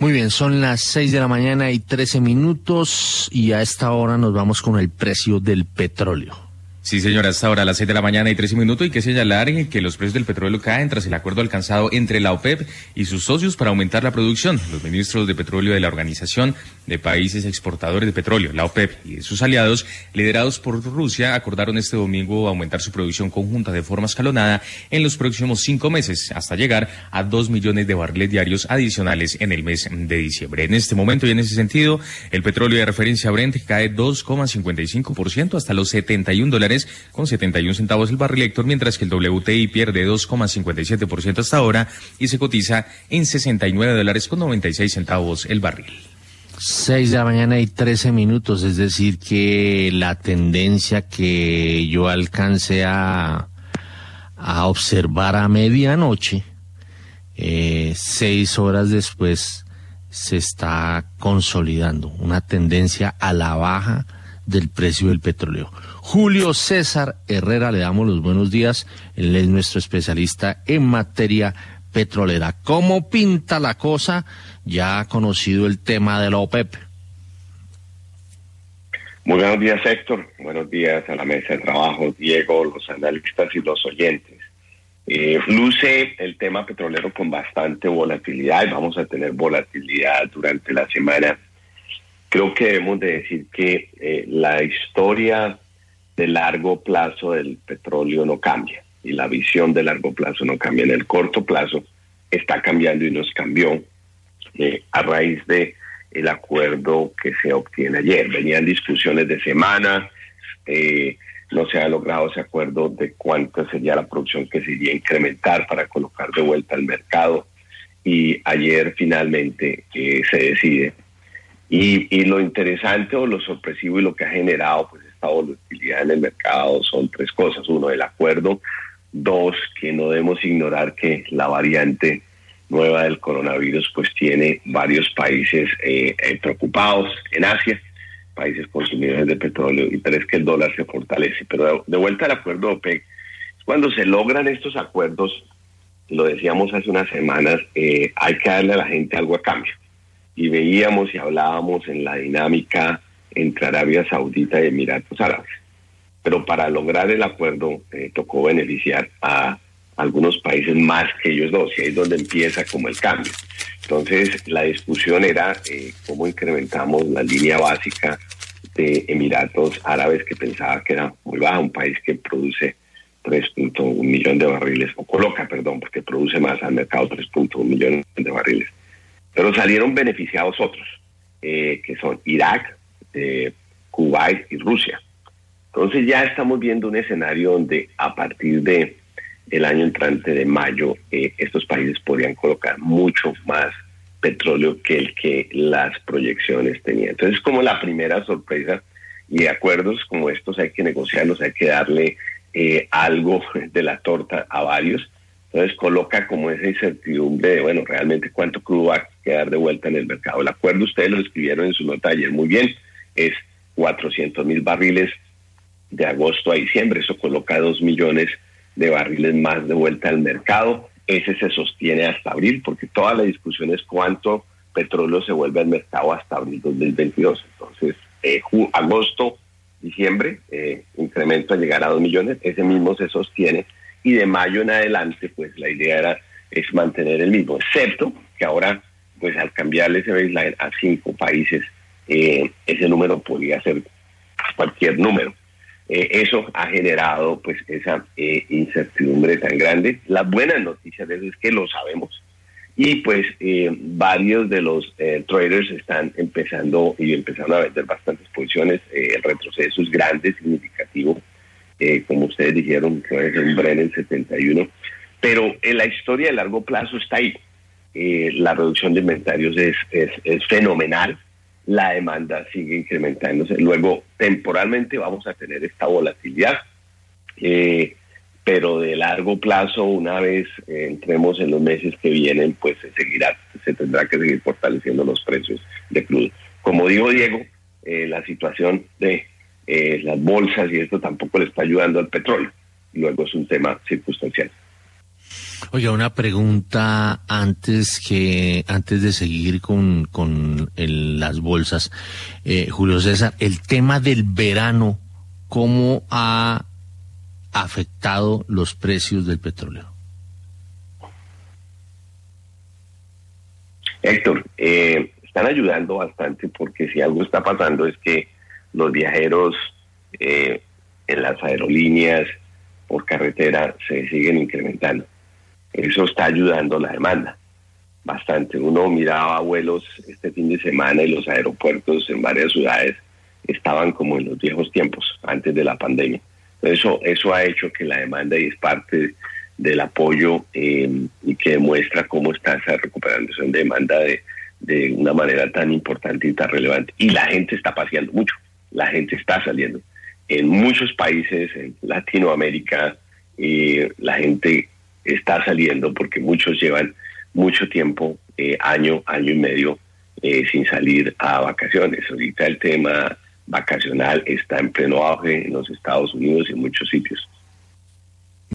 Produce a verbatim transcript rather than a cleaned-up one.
Muy bien, son las seis de la mañana y trece minutos y a esta hora nos vamos con el precio del petróleo. Sí, señora, hasta ahora a las seis de la mañana y trece minutos, hay que señalar que los precios del petróleo caen tras el acuerdo alcanzado entre la OPEP y sus socios para aumentar la producción. Los ministros de petróleo de la Organización de Países Exportadores de Petróleo, la OPEP, y de sus aliados, liderados por Rusia, acordaron este domingo aumentar su producción conjunta de forma escalonada en los próximos cinco meses, hasta llegar a dos millones de barriles diarios adicionales en el mes de diciembre. En este momento y en ese sentido, el petróleo de referencia Brent cae dos coma cincuenta y cinco por ciento hasta los setenta y un dólares con setenta y un centavos el barril Héctor, mientras que el W T I pierde dos coma cincuenta y siete por ciento hasta ahora y se cotiza en sesenta y nueve dólares con noventa y seis centavos el barril. Seis de la mañana y trece minutos, es decir que la tendencia que yo alcancé a, a observar a medianoche, eh, seis horas después, se está consolidando una tendencia a la baja del precio del petróleo. Julio César Herrera, le damos los buenos días. Él es nuestro especialista en materia petrolera. ¿Cómo pinta la cosa? Ya ha conocido el tema de la OPEP. Muy buenos días, Héctor. Buenos días a la mesa de trabajo, Diego, los analistas y los oyentes. Eh, luce el tema petrolero con bastante volatilidad y vamos a tener volatilidad durante la semana. Creo que debemos de decir que eh, la historia de largo plazo del petróleo no cambia y la visión de largo plazo no cambia. En el corto plazo está cambiando y nos cambió eh, a raíz de el acuerdo que se obtiene ayer. Venían discusiones de semana, eh, no se ha logrado ese acuerdo de cuánta sería la producción que se iría a incrementar para colocar de vuelta al mercado y ayer finalmente eh, se decide. Y, y lo interesante o lo sorpresivo y lo que ha generado pues esta volatilidad en el mercado son tres cosas. Uno, el acuerdo. Dos, que no debemos ignorar que la variante nueva del coronavirus pues tiene varios países eh, eh, preocupados en Asia, países consumidores de petróleo. Y tres, que el dólar se fortalece. Pero de, de vuelta al acuerdo de OPEC, cuando se logran estos acuerdos, lo decíamos hace unas semanas, eh, hay que darle a la gente algo a cambio. Y veíamos y hablábamos en la dinámica entre Arabia Saudita y Emiratos Árabes. Pero para lograr el acuerdo eh, tocó beneficiar a algunos países más que ellos dos, y ahí es donde empieza como el cambio. Entonces la discusión era eh, cómo incrementamos la línea básica de Emiratos Árabes, que pensaba que era muy baja, un país que produce tres punto uno millones de barriles, o coloca, perdón, porque produce más al mercado tres punto uno millones de barriles. Pero salieron beneficiados otros, eh, que son Irak, eh, Kuwait y Rusia. Entonces ya estamos viendo un escenario donde a partir de el año entrante de mayo, eh, estos países podrían colocar mucho más petróleo que el que las proyecciones tenían. Entonces, como la primera sorpresa, y acuerdos como estos hay que negociarlos, hay que darle eh, algo de la torta a varios. Entonces coloca como esa incertidumbre de, bueno, realmente cuánto crudo va a quedar de vuelta en el mercado. El acuerdo, ustedes lo escribieron en su nota ayer muy bien, es cuatrocientos mil barriles de agosto a diciembre. Eso coloca dos millones de barriles más de vuelta al mercado. Ese se sostiene hasta abril, porque toda la discusión es cuánto petróleo se vuelve al mercado hasta abril dos mil veintidós. Entonces, eh, agosto, diciembre, eh, incremento a llegar a dos millones, ese mismo se sostiene. Y de mayo en adelante, pues la idea era es mantener el mismo, excepto que ahora, pues al cambiarle ese baseline a cinco países, eh, ese número podría ser cualquier número. Eh, eso ha generado, pues, esa eh, incertidumbre tan grande. La buena noticia de eso es que lo sabemos. Y, pues, eh, varios de los eh, traders están empezando y empezaron a vender bastantes posiciones. Eh, el retroceso es grande, significativo. Eh, como ustedes dijeron, es un Brent en setenta y uno, pero en la historia de largo plazo está ahí. Eh, la reducción de inventarios es, es, es fenomenal, la demanda sigue incrementándose, luego temporalmente vamos a tener esta volatilidad, eh, pero de largo plazo, una vez eh, entremos en los meses que vienen, pues se seguirá, se tendrá que seguir fortaleciendo los precios de crudo. Como dijo Diego, eh, la situación de Eh, las bolsas y esto tampoco le está ayudando al petróleo. Luego es un tema circunstancial. Oiga, una pregunta antes que antes de seguir con, con el, las bolsas. Eh, Julio César, el tema del verano, ¿cómo ha afectado los precios del petróleo? Héctor, eh, están ayudando bastante porque si algo está pasando es que los viajeros eh, en las aerolíneas por carretera se siguen incrementando. Eso está ayudando a la demanda bastante. Uno miraba vuelos este fin de semana y los aeropuertos en varias ciudades estaban como en los viejos tiempos, antes de la pandemia. Eso, eso ha hecho que la demanda, y es parte del apoyo eh, y que demuestra cómo está esa recuperación de demanda de, de una manera tan importante y tan relevante. Y la gente está paseando mucho, la gente está saliendo. En muchos países, en Latinoamérica, eh, la gente está saliendo porque muchos llevan mucho tiempo, eh, año, año y medio, eh, sin salir a vacaciones. Ahorita el tema vacacional está en pleno auge en los Estados Unidos y en muchos sitios.